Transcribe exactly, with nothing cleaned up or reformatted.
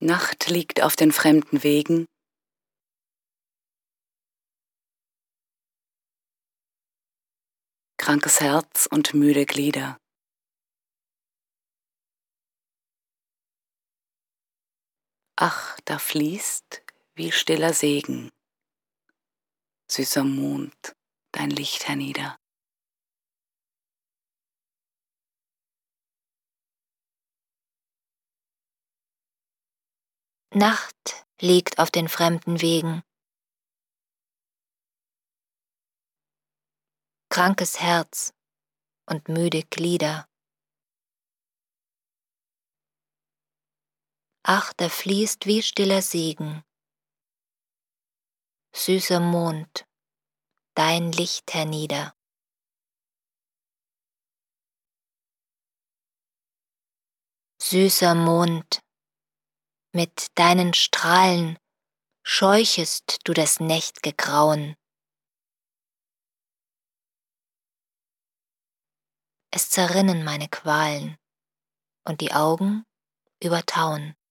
Nacht liegt auf den fremden Wegen. Krankes Herz und müde Glieder. Ach, da fließt wie stiller Segen, süßer Mond, dein Licht hernieder. Nacht liegt auf den fremden Wegen. Krankes Herz und müde Glieder. Ach, da fließt wie stiller Segen, süßer Mond, dein Licht hernieder. Süßer Mond, mit deinen Strahlen scheuchest du das nächt'ge Grauen. Es zerrinnen meine Qualen und die Augen übertauen.